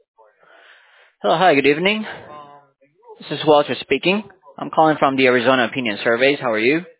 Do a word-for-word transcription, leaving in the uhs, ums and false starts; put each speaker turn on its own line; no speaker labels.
Hello, hi, good evening. This is Walter speaking. I'm calling from the Arizona Opinion Surveys. How are you?